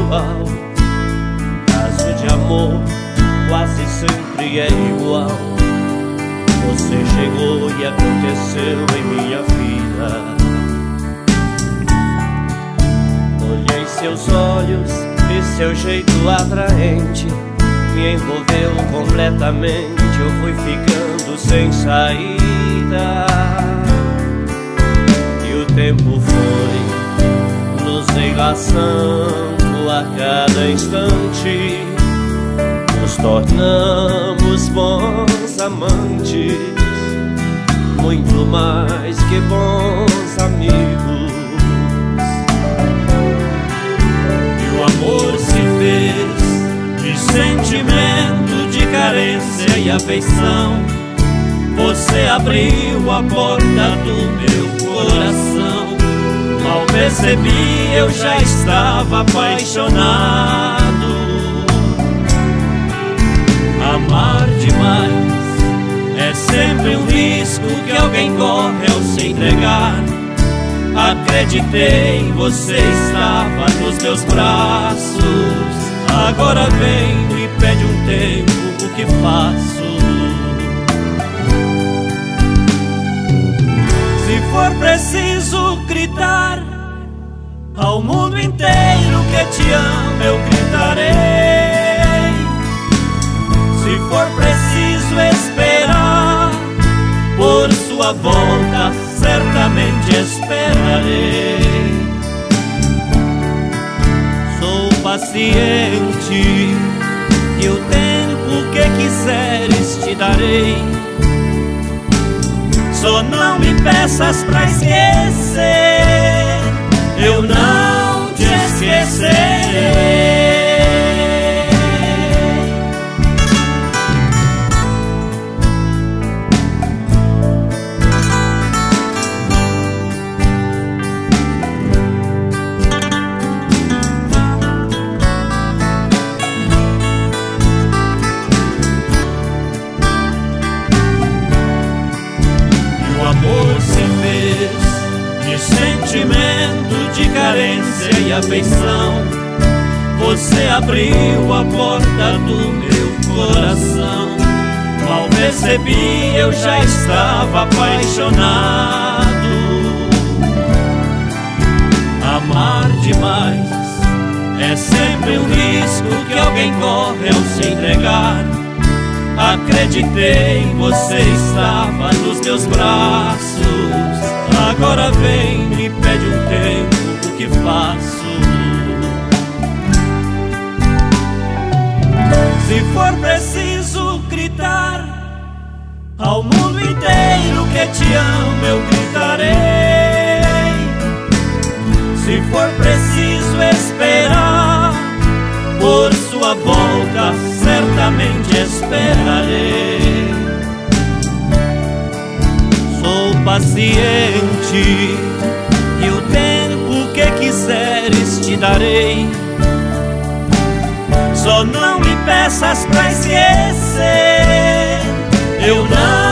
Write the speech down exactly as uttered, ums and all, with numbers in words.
igual. Caso de amor quase sempre é igual. Você chegou e aconteceu em minha vida. Olhei seus olhos e seu jeito atraente, me envolveu completamente. Eu fui ficando sem saída, e o tempo foi nos enlaçando a cada instante. Nos tornamos bons amantes, muito mais que bons amigos. E o amor se fez de sentimento, de carência e afeição. Você abriu a porta do meu coração. Mal percebi, eu já estava apaixonado. Amar demais é sempre um risco que alguém corre ao se entregar. Acreditei, você estava nos meus braços. Agora vem e pede um tempo, o que faço? Se for preciso gritar ao mundo inteiro que te amo, eu gritarei. Se for preciso esperar por sua volta, certamente esperarei. Sou paciente e o tempo que quiseres te darei. Só não me peças pra esquecer, eu não te esquecerei. Sentimento de carência e afeição. Você abriu a porta do meu coração. Mal percebi, eu já estava apaixonado. Amar demais é sempre um risco que alguém corre ao se entregar. Acreditei, você estava nos meus braços. Agora vem e pede um tempo, o que faço? Se for preciso gritar ao mundo inteiro que te amo, eu gritarei. Se for preciso esperar por sua volta, certamente esperarei. Sou paciente e o tempo que quiseres te darei. Só não me peças pra esquecer, eu não